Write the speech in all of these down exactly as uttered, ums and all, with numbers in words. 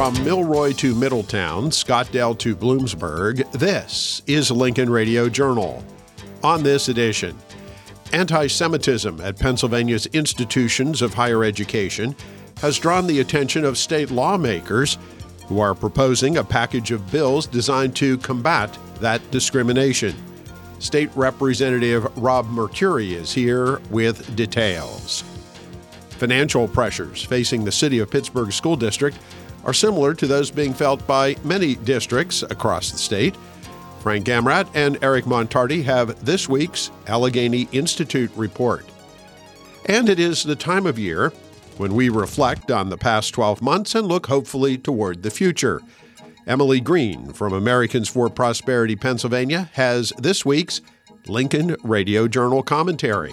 From Milroy to Middletown, Scottdale to Bloomsburg, this is Lincoln Radio Journal. On this edition, anti-Semitism at Pennsylvania's institutions of higher education has drawn the attention of state lawmakers who are proposing a package of bills designed to combat that discrimination. State Representative Rob Mercuri is here with details. Financial pressures facing the City of Pittsburgh School District are similar to those being felt by many districts across the state. Frank Gamrat and Eric Montardi have this week's Allegheny Institute report. And it is the time of year when we reflect on the past twelve months and look hopefully toward the future. Emily Green from Americans for Prosperity Pennsylvania has this week's Lincoln Radio Journal commentary.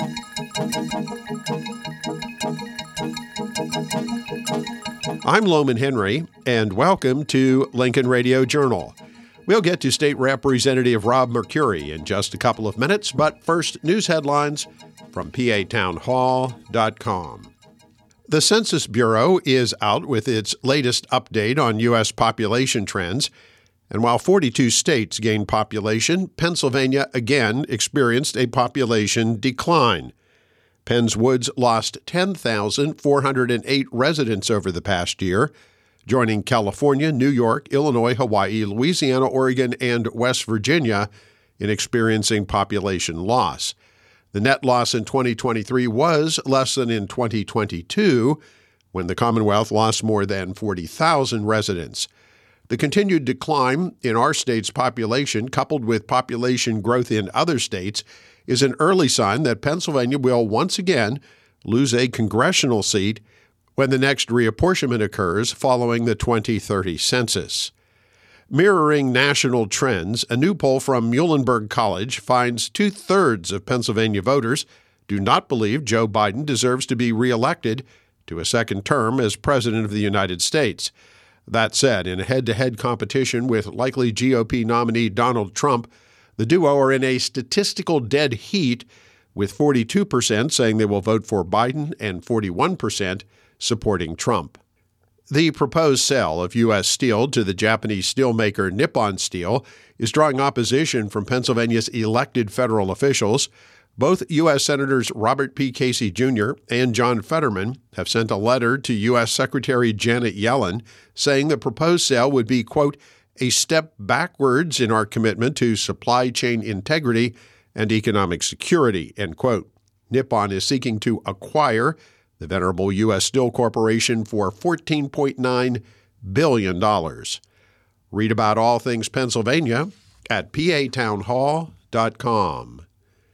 I'm Loman Henry, and welcome to Lincoln Radio Journal. We'll get to State Representative Rob Mercuri in just a couple of minutes, but first, news headlines from P A town hall dot com. The Census Bureau is out with its latest update on U S population trends, and while forty-two states gained population, Pennsylvania again experienced a population decline. Penns Woods lost ten thousand four hundred eight residents over the past year, joining California, New York, Illinois, Hawaii, Louisiana, Oregon, and West Virginia in experiencing population loss. The net loss in twenty twenty-three was less than in twenty twenty-two, when the Commonwealth lost more than forty thousand residents. The continued decline in our state's population, coupled with population growth in other states, is an early sign that Pennsylvania will once again lose a congressional seat when the next reapportionment occurs following the twenty thirty census. Mirroring national trends, a new poll from Muhlenberg College finds two-thirds of Pennsylvania voters do not believe Joe Biden deserves to be reelected to a second term as President of the United States. That said, in a head-to-head competition with likely G O P nominee Donald Trump, the duo are in a statistical dead heat, with forty-two percent saying they will vote for Biden and forty-one percent supporting Trump. The proposed sale of U S steel to the Japanese steelmaker Nippon Steel is drawing opposition from Pennsylvania's elected federal officials. Both U S Senators Robert P. Casey Junior and John Fetterman have sent a letter to U S Secretary Janet Yellen saying the proposed sale would be, quote, a step backwards in our commitment to supply chain integrity and economic security, end quote. Nippon is seeking to acquire the venerable U S Steel Corporation for fourteen point nine billion dollars. Read about all things Pennsylvania at P A town hall dot com.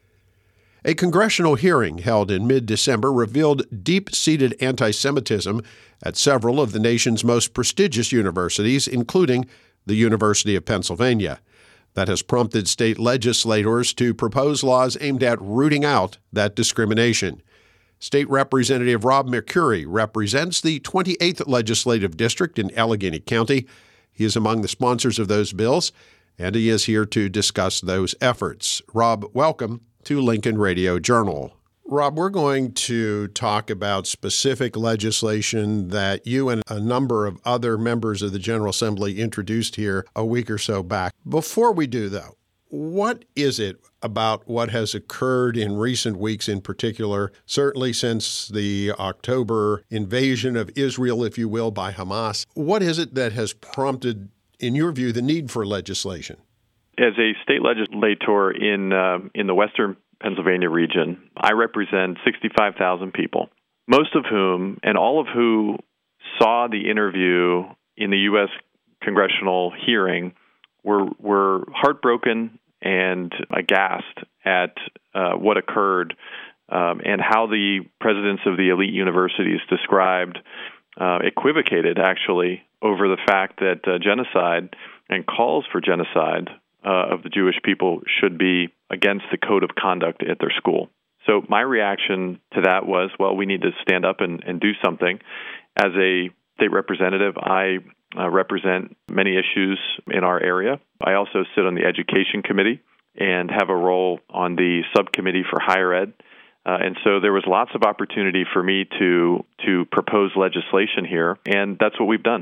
A congressional hearing held in mid-December revealed deep-seated anti-Semitism at several of the nation's most prestigious universities, including the University of Pennsylvania. That has prompted state legislators to propose laws aimed at rooting out that discrimination. State Representative Rob Mercuri represents the twenty-eighth Legislative District in Allegheny County. He is among the sponsors of those bills, and he is here to discuss those efforts. Rob, welcome to Lincoln Radio Journal. Rob, we're going to talk about specific legislation that you and a number of other members of the General Assembly introduced here a week or so back. Before we do, though, what is it about what has occurred in recent weeks in particular, certainly since the October invasion of Israel, if you will, by Hamas? What is it that has prompted, in your view, the need for legislation? As a state legislator in uh, in the western Pennsylvania region, I represent sixty-five thousand people, most of whom, and all of who saw the interview in the U S congressional hearing, were were heartbroken and aghast at uh, what occurred um, and how the presidents of the elite universities described, uh, equivocated actually, over the fact that uh, genocide and calls for genocide uh, of the Jewish people should be against the code of conduct at their school. So my reaction to that was, well, we need to stand up and, and do something. As a state representative, I uh, represent many issues in our area. I also sit on the Education Committee and have a role on the subcommittee for higher ed. Uh, and so there was lots of opportunity for me to to propose legislation here, and that's what we've done.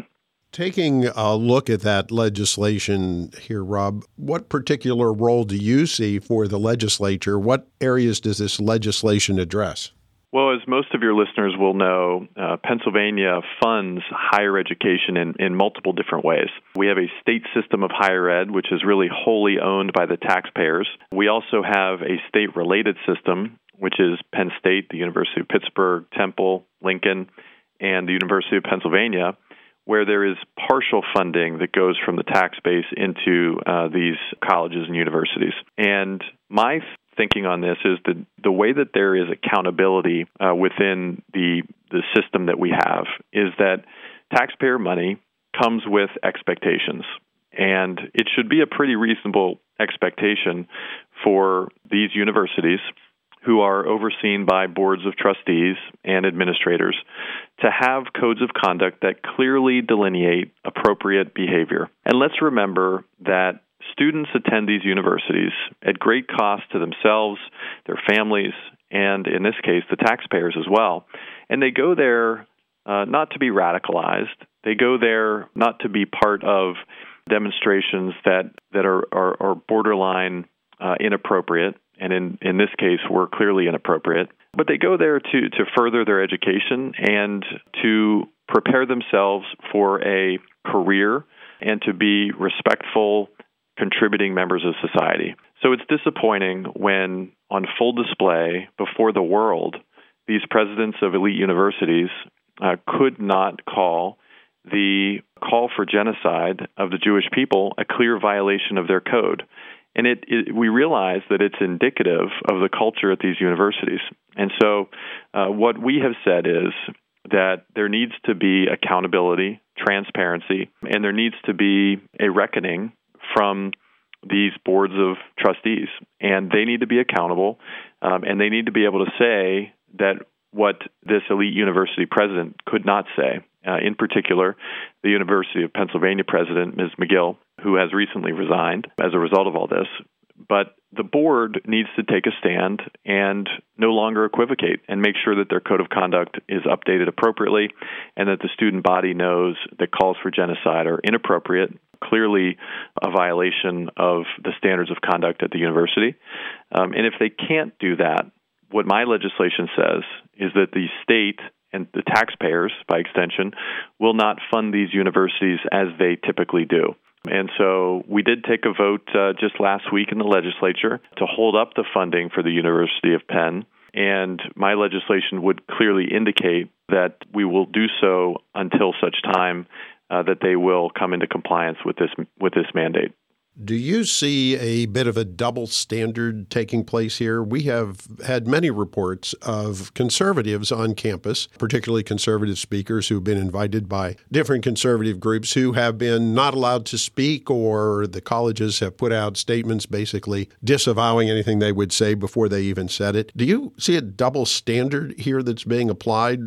Taking a look at that legislation here, Rob, what particular role do you see for the legislature? What areas does this legislation address? Well, as most of your listeners will know, uh, Pennsylvania funds higher education in, in multiple different ways. We have a state system of higher ed, which is really wholly owned by the taxpayers. We also have a state-related system, which is Penn State, the University of Pittsburgh, Temple, Lincoln, and the University of Pennsylvania, where there is partial funding that goes from the tax base into uh, these colleges and universities. And my thinking on this is that the way that there is accountability uh, within the the system that we have is that taxpayer money comes with expectations. And it should be a pretty reasonable expectation for these universities, who are overseen by boards of trustees and administrators, to have codes of conduct that clearly delineate appropriate behavior. And let's remember that students attend these universities at great cost to themselves, their families, and in this case, the taxpayers as well. And they go there uh, not to be radicalized. They go there not to be part of demonstrations that, that are, are, are borderline uh, inappropriate, and in, in this case, were clearly inappropriate. But they go there to, to further their education and to prepare themselves for a career and to be respectful, contributing members of society. So it's disappointing when, on full display before the world, these presidents of elite universities uh, could not call the call for genocide of the Jewish people a clear violation of their code. And it, it, we realize that it's indicative of the culture at these universities. And so uh, what we have said is that there needs to be accountability, transparency, and there needs to be a reckoning from these boards of trustees. And they need to be accountable, um, and they need to be able to say that what this elite university president could not say. Uh, in particular, the University of Pennsylvania president, Miz McGill, who has recently resigned as a result of all this. But the board needs to take a stand and no longer equivocate and make sure that their code of conduct is updated appropriately and that the student body knows that calls for genocide are inappropriate, clearly a violation of the standards of conduct at the university. Um, and if they can't do that, what my legislation says is that the state and the taxpayers, by extension, will not fund these universities as they typically do. And so we did take a vote uh, just last week in the legislature to hold up the funding for the University of Penn. And my legislation would clearly indicate that we will do so until such time uh, that they will come into compliance with this with this mandate. Do you see a bit of a double standard taking place here? We have had many reports of conservatives on campus, particularly conservative speakers who've been invited by different conservative groups who have been not allowed to speak, or the colleges have put out statements basically disavowing anything they would say before they even said it. Do you see a double standard here that's being applied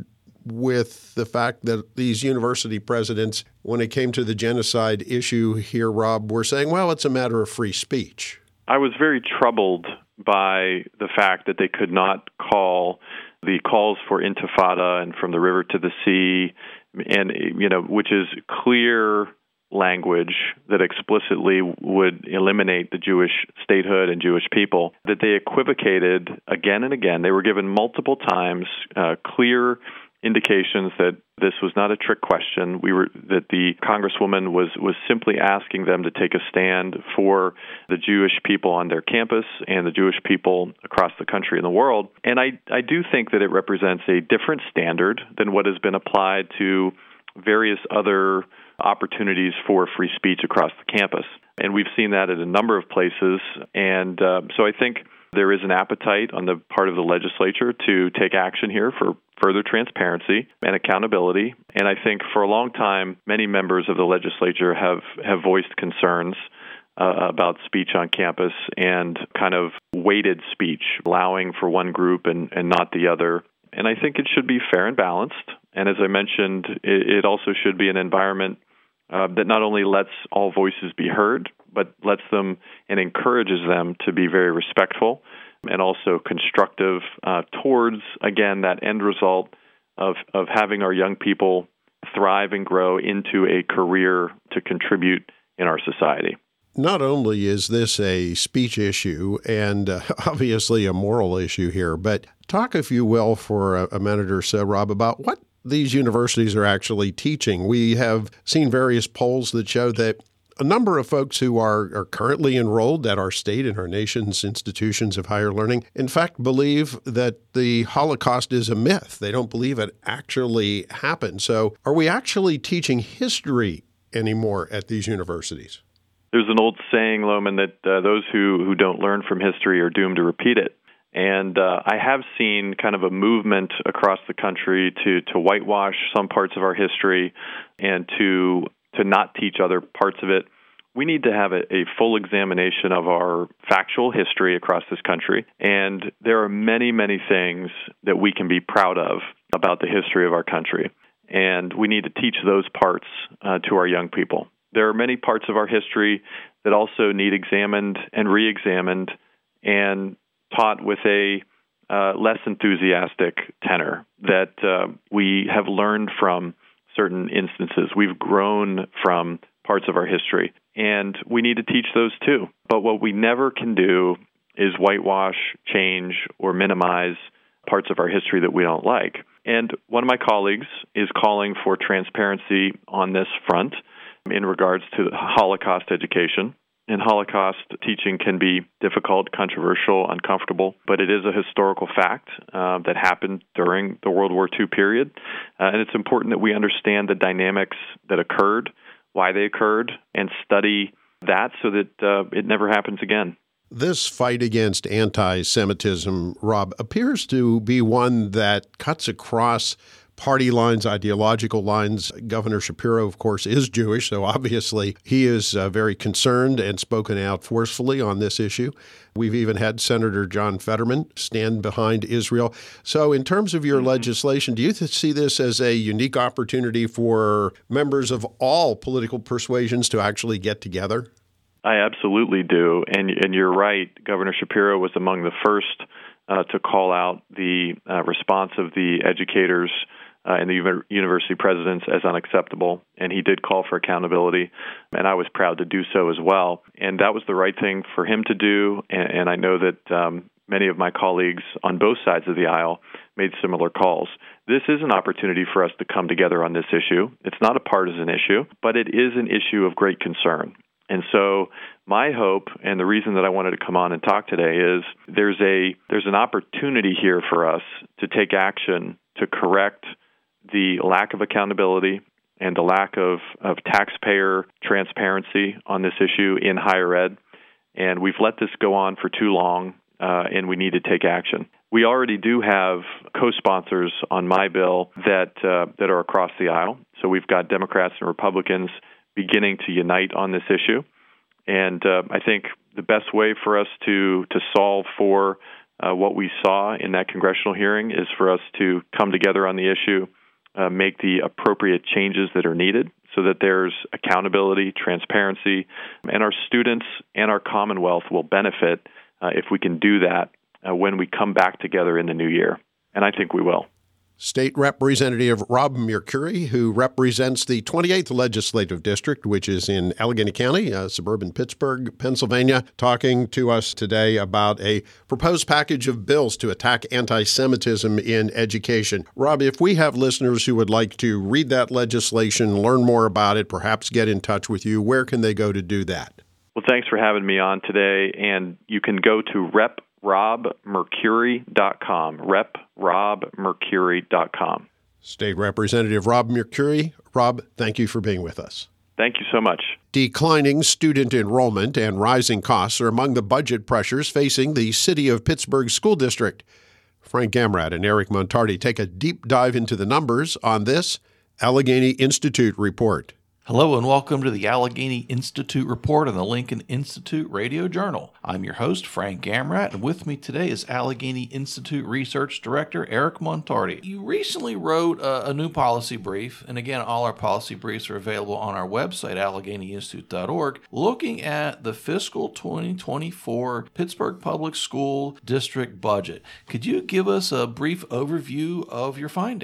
with the fact that these university presidents, when it came to the genocide issue here, Rob, were saying, well, it's a matter of free speech? I was very troubled by the fact that they could not call the calls for intifada and from the river to the sea, and you know, which is clear language that explicitly would eliminate the Jewish statehood and Jewish people, that they equivocated again and again. They were given multiple times uh, clear indications that this was not a trick question. We were that the Congresswoman was was simply asking them to take a stand for the Jewish people on their campus and the Jewish people across the country and the world. And I, I do think that it represents a different standard than what has been applied to various other opportunities for free speech across the campus. And we've seen that at a number of places. And uh, so I think there is an appetite on the part of the legislature to take action here for further transparency and accountability. And I think for a long time, many members of the legislature have, have voiced concerns uh, about speech on campus and kind of weighted speech, allowing for one group and, and not the other. And I think it should be fair and balanced. And as I mentioned, it, it also should be an environment uh, that not only lets all voices be heard, but lets them and encourages them to be very respectful and also constructive uh, towards, again, that end result of, of having our young people thrive and grow into a career to contribute in our society. Not only is this a speech issue and uh, obviously a moral issue here, but talk, if you will, for a, a minute or so, Rob, about what these universities are actually teaching. We have seen various polls that show that a number of folks who are, are currently enrolled at our state and our nation's institutions of higher learning, in fact, believe that the Holocaust is a myth. They don't believe it actually happened. So are we actually teaching history anymore at these universities? There's an old saying, Lohman, that uh, those who, who don't learn from history are doomed to repeat it. And uh, I have seen kind of a movement across the country to, to whitewash some parts of our history and to to not teach other parts of it. We need to have a, a full examination of our factual history across this country. And there are many, many things that we can be proud of about the history of our country. And we need to teach those parts uh, to our young people. There are many parts of our history that also need examined and re-examined and taught with a uh, less enthusiastic tenor, that uh, we have learned from certain instances. We've grown from parts of our history, and we need to teach those too. But what we never can do is whitewash, change, or minimize parts of our history that we don't like. And one of my colleagues is calling for transparency on this front in regards to Holocaust education. And Holocaust teaching can be difficult, controversial, uncomfortable, but it is a historical fact uh, that happened during the World War Two period. Uh, and it's important that we understand the dynamics that occurred, why they occurred, and study that so that uh, it never happens again. This fight against anti-Semitism, Rob, appears to be one that cuts across party lines, ideological lines. Governor Shapiro, of course, is Jewish, so obviously he is uh, very concerned and spoken out forcefully on this issue. We've even had Senator John Fetterman stand behind Israel. So in terms of your mm-hmm. legislation, do you th- see this as a unique opportunity for members of all political persuasions to actually get together? I absolutely do. And, and you're right. Governor Shapiro was among the first uh, to call out the uh, response of the educators Uh, and the university presidents as unacceptable, and he did call for accountability, and I was proud to do so as well. And that was the right thing for him to do, and, and I know that um, many of my colleagues on both sides of the aisle made similar calls. This is an opportunity for us to come together on this issue. It's not a partisan issue, but it is an issue of great concern. And so my hope, and the reason that I wanted to come on and talk today, is there's a there's an opportunity here for us to take action to correct the lack of accountability and the lack of, of taxpayer transparency on this issue in higher ed. And we've let this go on for too long, uh, and we need to take action. We already do have co-sponsors on my bill that uh, that are across the aisle. So we've got Democrats and Republicans beginning to unite on this issue. And uh, I think the best way for us to, to solve for uh, what we saw in that congressional hearing is for us to come together on the issue, Uh, make the appropriate changes that are needed so that there's accountability, transparency, and our students and our Commonwealth will benefit uh, if we can do that uh, when we come back together in the new year. And I think we will. State Representative Rob Mercuri, who represents the twenty-eighth Legislative District, which is in Allegheny County, uh, suburban Pittsburgh, Pennsylvania, talking to us today about a proposed package of bills to attack anti-Semitism in education. Rob, if we have listeners who would like to read that legislation, learn more about it, perhaps get in touch with you, where can they go to do that? Well, thanks for having me on today. And you can go to rep rob mercuri dot com, rep rob mercuri dot com. State Representative Rob Mercuri. Rob, thank you for being with us. Thank you so much. Declining student enrollment and rising costs are among the budget pressures facing the City of Pittsburgh School District. Frank Gamrat and Eric Montardi take a deep dive into the numbers on this Allegheny Institute report. Hello and welcome to the Allegheny Institute Report on the Lincoln Institute Radio Journal. I'm your host, Frank Gamrat, and with me today is Allegheny Institute Research Director Eric Montardi. You recently wrote a, a new policy brief, and again, all our policy briefs are available on our website, allegheny institute dot org, looking at the fiscal twenty twenty-four Pittsburgh Public School District budget. Could you give us a brief overview of your findings?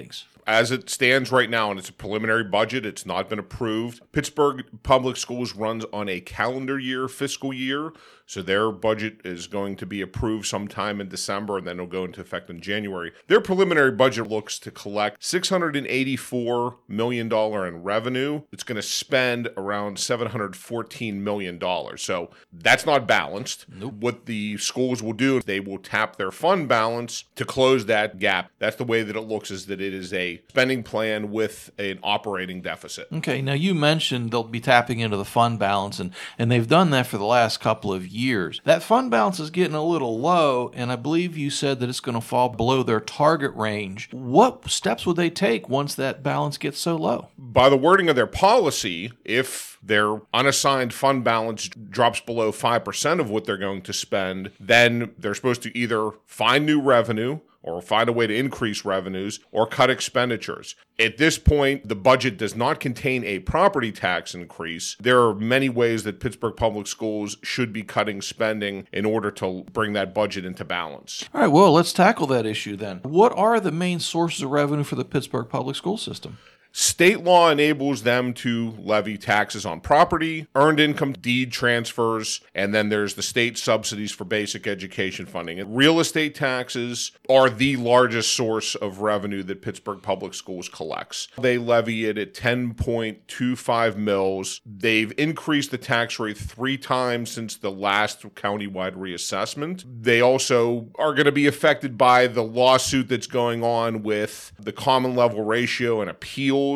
as it stands right now, and it's a preliminary budget, it's not been approved. Pittsburgh Public Schools runs on a calendar year, fiscal year, so their budget is going to be approved sometime in December, and then it'll go into effect in January. Their preliminary budget looks to collect six hundred eighty-four million dollars in revenue. It's going to spend around seven hundred fourteen million dollars. So that's not balanced. Nope. What the schools will do is they will tap their fund balance to close that gap. That's the way that it looks, is that it is a spending plan with an operating deficit. Okay, now you mentioned they'll be tapping into the fund balance, and, and they've done that for the last couple of years. That fund balance is getting a little low, and I believe you said that it's going to fall below their target range. What steps would they take once that balance gets so low? By the wording of their policy, if their unassigned fund balance drops below five percent of what they're going to spend, then they're supposed to either find new revenue or find a way to increase revenues or cut expenditures. At this point, the budget does not contain a property tax increase. There are many ways that Pittsburgh Public Schools should be cutting spending in order to bring that budget into balance. All right, well, let's tackle that issue then. What are the main sources of revenue for the Pittsburgh Public School system? State law enables them to levy taxes on property, earned income deed transfers, and then there's the state subsidies for basic education funding. And real estate taxes are the largest source of revenue that Pittsburgh Public Schools collects. They levy it at ten point two five mils. They've increased the tax rate three times since the last countywide reassessment. They also are going to be affected by the lawsuit that's going on with the common level ratio and appeals.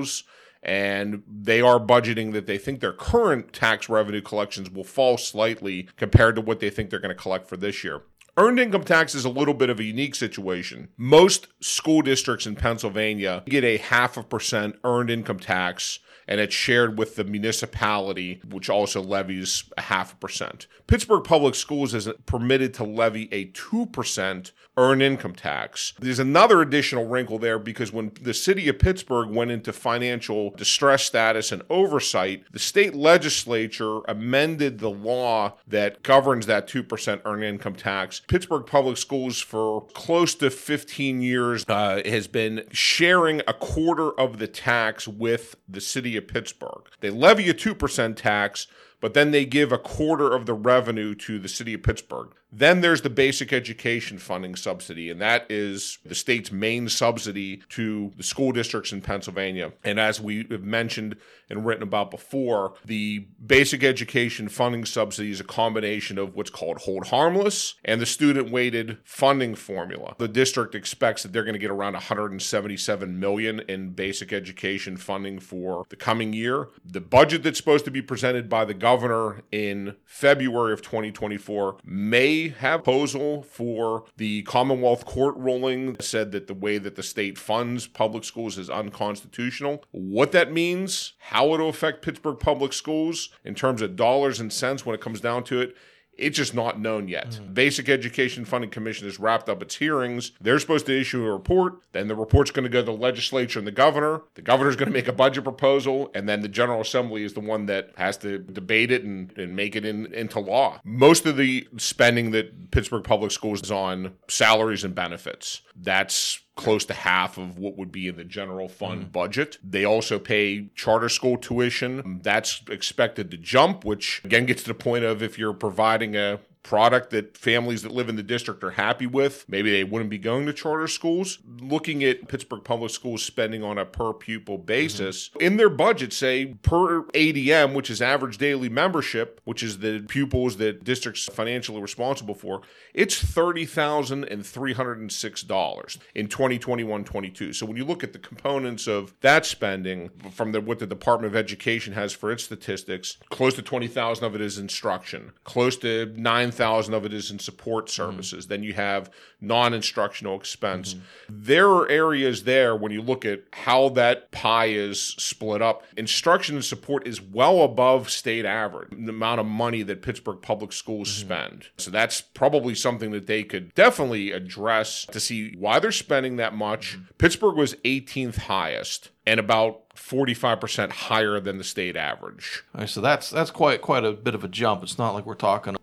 And they are budgeting that they think their current tax revenue collections will fall slightly compared to what they think they're going to collect for this year. Earned income tax is a little bit of a unique situation. Most school districts in Pennsylvania get a half a percent earned income tax, and it's shared with the municipality, which also levies a half a percent. Pittsburgh Public Schools is permitted to levy a two percent earned income tax. There's another additional wrinkle there, because when the city of Pittsburgh went into financial distress status and oversight, the state legislature amended the law that governs that two percent earned income tax. Pittsburgh Public Schools for close to fifteen years uh, has been sharing a quarter of the tax with the city of Pittsburgh. They levy a two percent tax, but then they give a quarter of the revenue to the city of Pittsburgh. Then there's the basic education funding subsidy, and that is the state's main subsidy to the school districts in Pennsylvania. And as we have mentioned and written about before, the basic education funding subsidy is a combination of what's called hold harmless and the student-weighted funding formula. The district expects that they're going to get around one hundred seventy-seven million dollars in basic education funding for the coming year. The budget that's supposed to be presented by the governor in February of twenty twenty-four may have a proposal for the Commonwealth Court ruling that said that the way that the state funds public schools is unconstitutional. What that means, how it'll affect Pittsburgh Public Schools in terms of dollars and cents when it comes down to it, it's just not known yet. Mm-hmm. Basic Education Funding Commission has wrapped up its hearings. They're supposed to issue a report. Then the report's going to go to the legislature and the governor. The governor's going to make a budget proposal, and then the General Assembly is the one that has to debate it and, and make it in, into law. Most of the spending that Pittsburgh Public Schools is on salaries and benefits. That's close to half of what would be in the general fund mm. budget. They also pay charter school tuition. That's expected to jump, which again gets to the point of if you're providing a product that families that live in the district are happy with, maybe they wouldn't be going to charter schools. Looking at Pittsburgh Public Schools spending on a per pupil basis, mm-hmm. in their budget, say per A D M, which is average daily membership, which is the pupils that district's financially responsible for, it's thirty thousand three hundred six dollars in twenty twenty-one twenty-two. So when you look at the components of that spending from the, what the Department of Education has for its statistics, close to twenty thousand of it is instruction, close to nine thousand of it is in support services. Mm-hmm. Then you have non-instructional expense. Mm-hmm. There are areas there when you look at how that pie is split up. Instruction and support is well above state average, the amount of money that Pittsburgh Public Schools mm-hmm. spend. So that's probably something that they could definitely address to see why they're spending that much. Mm-hmm. Pittsburgh was eighteenth highest and about forty-five percent higher than the state average. All right, so that's that's quite quite a bit of a jump. It's not like we're talking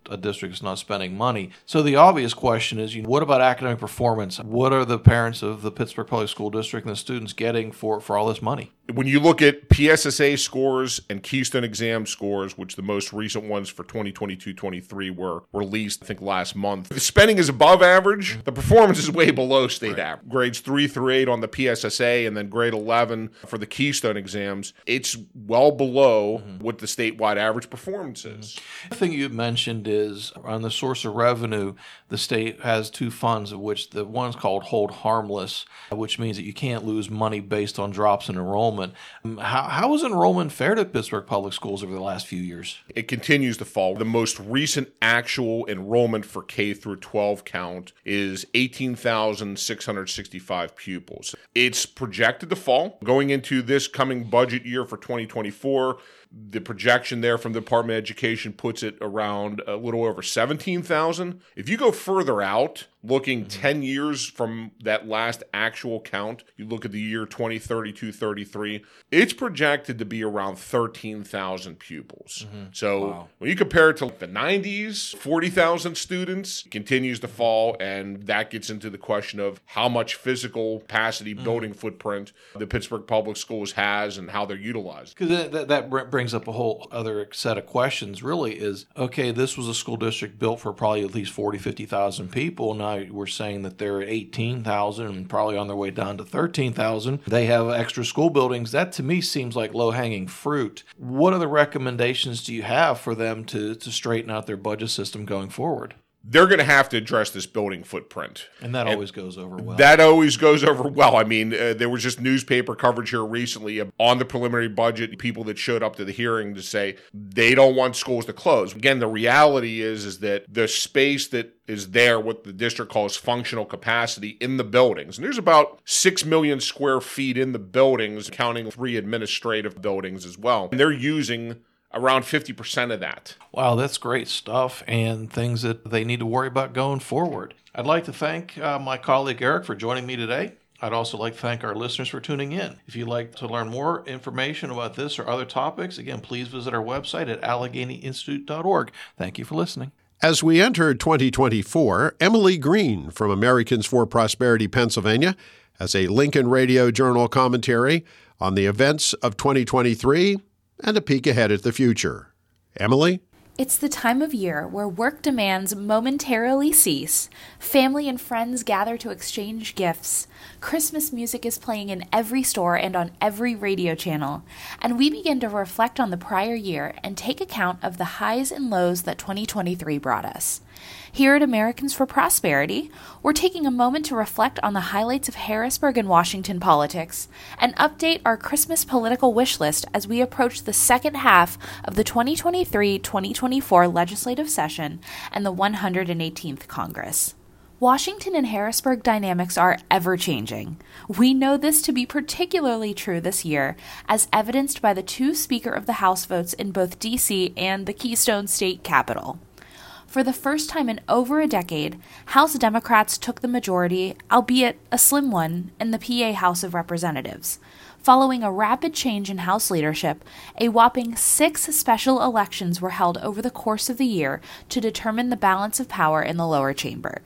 a district is not spending money. So the obvious question is, you know, what about academic performance? What are the parents of the Pittsburgh Public School District and the students getting for, for all this money? When you look at P S S A scores and Keystone exam scores, which the most recent ones for twenty twenty-two twenty-three were released, I think, last month, the spending is above average. The performance is way below state right. average. Grades three through eight on the P S S A and then grade eleven for the Keystone exams, it's well below mm-hmm. what the statewide average performance is. Mm-hmm. The thing you mentioned is on the source of revenue, the state has two funds, of which the one's called Hold Harmless, which means that you can't lose money based on drops in enrollment. How, how has enrollment fared at Pittsburgh Public Schools over the last few years? It continues to fall. The most recent actual enrollment for K through twelve count is eighteen thousand six hundred sixty-five pupils. It's projected to fall. Going into this coming budget year for twenty twenty-four, the projection there from the Department of Education puts it around a little over seventeen thousand. If you go further out, looking mm-hmm. ten years from that last actual count, you look at the year twenty thirty-two thirty-three, it's projected to be around thirteen thousand pupils. Mm-hmm. So wow. when you compare it to the nineties, forty thousand students, it continues to fall, and that gets into the question of how much physical capacity, mm-hmm. building footprint the Pittsburgh Public Schools has and how they're utilized. Because that, that, that brings up a whole other set of questions, really, is, okay, this was a school district built for probably at least forty, fifty thousand people. Now we're saying that they're at eighteen thousand and probably on their way down to thirteen thousand. They have extra school buildings. That, to me, seems like low-hanging fruit. What other recommendations do you have for them to, to straighten out their budget system going forward? They're going to have to address this building footprint. And that and always goes over well. That always goes over well. I mean, uh, there was just newspaper coverage here recently on the preliminary budget, people that showed up to the hearing to say they don't want schools to close. Again, the reality is, is that the space that is there, what the district calls functional capacity in the buildings. And there's about six million square feet in the buildings, counting three administrative buildings as well. And they're using around fifty percent of that. Wow, that's great stuff and things that they need to worry about going forward. I'd like to thank uh, my colleague Eric for joining me today. I'd also like to thank our listeners for tuning in. If you'd like to learn more information about this or other topics, again, please visit our website at allegheny institute dot org. Thank you for listening. As we enter twenty twenty-four, Emily Green from Americans for Prosperity, Pennsylvania, has a Lincoln Radio Journal commentary on the events of twenty twenty-three and a peek ahead at the future. Emily? It's the time of year where work demands momentarily cease, family and friends gather to exchange gifts, Christmas music is playing in every store and on every radio channel, and we begin to reflect on the prior year and take account of the highs and lows that twenty twenty-three brought us. Here at Americans for Prosperity, we're taking a moment to reflect on the highlights of Harrisburg and Washington politics and update our Christmas political wish list as we approach the second half of the twenty twenty-three twenty twenty-four legislative session and the one hundred eighteenth Congress. Washington and Harrisburg dynamics are ever-changing. We know this to be particularly true this year, as evidenced by the two Speaker of the House votes in both D C and the Keystone State Capitol. For the first time in over a decade, House Democrats took the majority, albeit a slim one, in the P A House of Representatives. Following a rapid change in House leadership, a whopping six special elections were held over the course of the year to determine the balance of power in the lower chamber.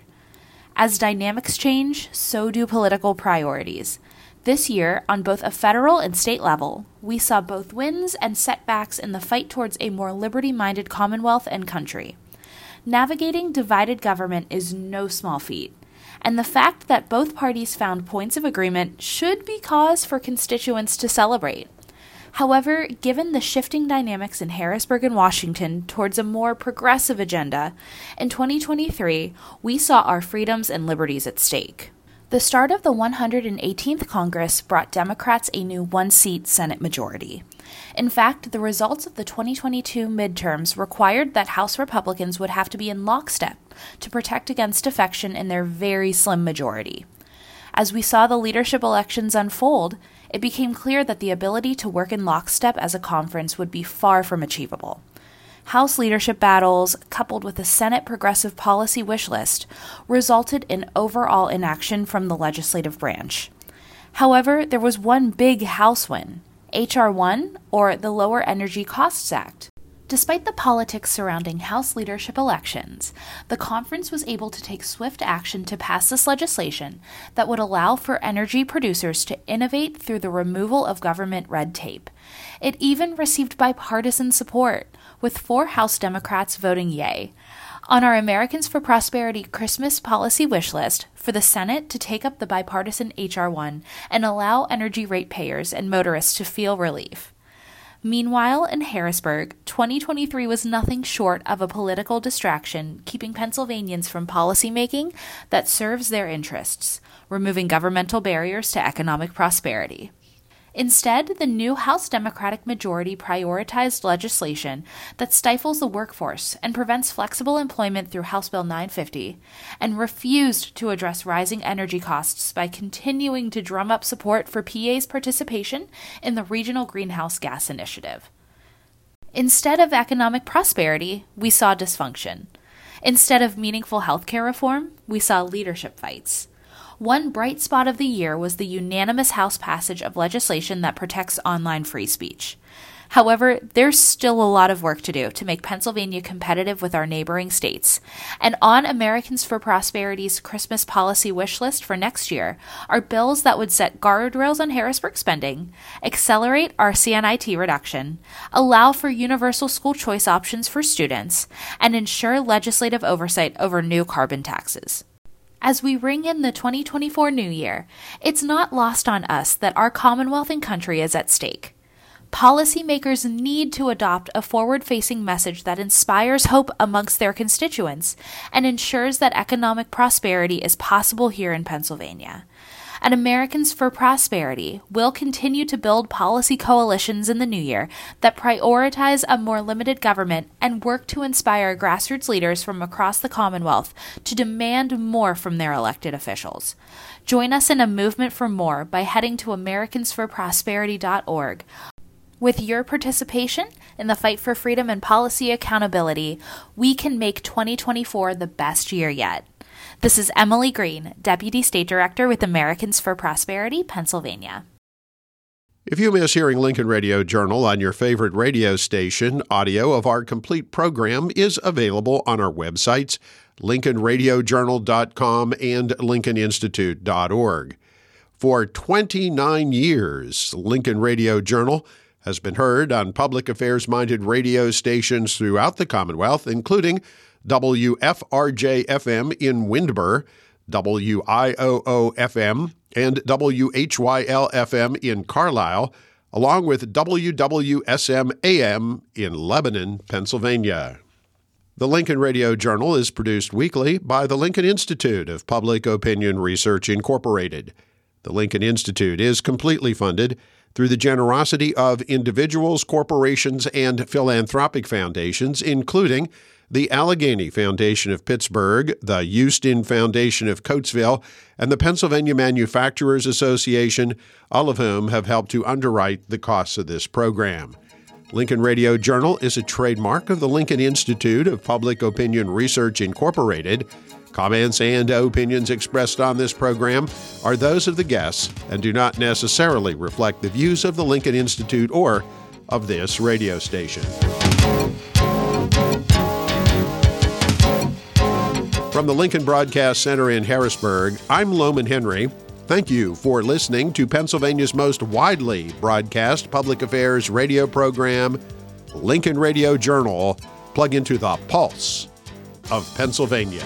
As dynamics change, so do political priorities. This year, on both a federal and state level, we saw both wins and setbacks in the fight towards a more liberty-minded Commonwealth and country. Navigating divided government is no small feat, and the fact that both parties found points of agreement should be cause for constituents to celebrate. However, given the shifting dynamics in Harrisburg and Washington towards a more progressive agenda, in twenty twenty-three, we saw our freedoms and liberties at stake. The start of the one hundred eighteenth Congress brought Democrats a new one-seat Senate majority. In fact, the results of the twenty twenty-two midterms required that House Republicans would have to be in lockstep to protect against defection in their very slim majority. As we saw the leadership elections unfold, it became clear that the ability to work in lockstep as a conference would be far from achievable. House leadership battles, coupled with a Senate progressive policy wish list, resulted in overall inaction from the legislative branch. However, there was one big House win, H R one, or the Lower Energy Costs Act. Despite the politics surrounding House leadership elections, the conference was able to take swift action to pass this legislation that would allow for energy producers to innovate through the removal of government red tape. It even received bipartisan support, with four House Democrats voting yay. On our Americans for Prosperity Christmas policy wish list for the Senate to take up the bipartisan H R one and allow energy ratepayers and motorists to feel relief. Meanwhile, in Harrisburg, twenty twenty-three was nothing short of a political distraction, keeping Pennsylvanians from policymaking that serves their interests, removing governmental barriers to economic prosperity. Instead, the new House Democratic majority prioritized legislation that stifles the workforce and prevents flexible employment through House Bill nine fifty, and refused to address rising energy costs by continuing to drum up support for P A's participation in the Regional Greenhouse Gas Initiative. Instead of economic prosperity, we saw dysfunction. Instead of meaningful healthcare reform, we saw leadership fights. One bright spot of the year was the unanimous House passage of legislation that protects online free speech. However, there's still a lot of work to do to make Pennsylvania competitive with our neighboring states. And on Americans for Prosperity's Christmas policy wish list for next year are bills that would set guardrails on Harrisburg spending, accelerate our C N I T reduction, allow for universal school choice options for students, and ensure legislative oversight over new carbon taxes. As we ring in the twenty twenty-four new year, it's not lost on us that our Commonwealth and country is at stake. Policymakers need to adopt a forward-facing message that inspires hope amongst their constituents and ensures that economic prosperity is possible here in Pennsylvania. At Americans for Prosperity, we'll continue to build policy coalitions in the new year that prioritize a more limited government and work to inspire grassroots leaders from across the Commonwealth to demand more from their elected officials. Join us in a movement for more by heading to americans for prosperity dot org. With your participation in the fight for freedom and policy accountability, we can make twenty twenty-four the best year yet. This is Emily Green, Deputy State Director with Americans for Prosperity, Pennsylvania. If you miss hearing Lincoln Radio Journal on your favorite radio station, audio of our complete program is available on our websites, lincoln radio journal dot com and lincoln institute dot org. For twenty-nine years, Lincoln Radio Journal has been heard on public affairs-minded radio stations throughout the Commonwealth, including W F R J F M in Windber, W I O O F M, and W H Y L F M in Carlisle, along with W W S M A M in Lebanon, Pennsylvania. The Lincoln Radio Journal is produced weekly by the Lincoln Institute of Public Opinion Research, Incorporated. The Lincoln Institute is completely funded through the generosity of individuals, corporations, and philanthropic foundations, including the Allegheny Foundation of Pittsburgh, the Houston Foundation of Coatesville, and the Pennsylvania Manufacturers Association, all of whom have helped to underwrite the costs of this program. Lincoln Radio Journal is a trademark of the Lincoln Institute of Public Opinion Research, Incorporated. Comments and opinions expressed on this program are those of the guests and do not necessarily reflect the views of the Lincoln Institute or of this radio station. From the Lincoln Broadcast Center in Harrisburg, I'm Loman Henry. Thank you for listening to Pennsylvania's most widely broadcast public affairs radio program, Lincoln Radio Journal. Plug into the pulse of Pennsylvania.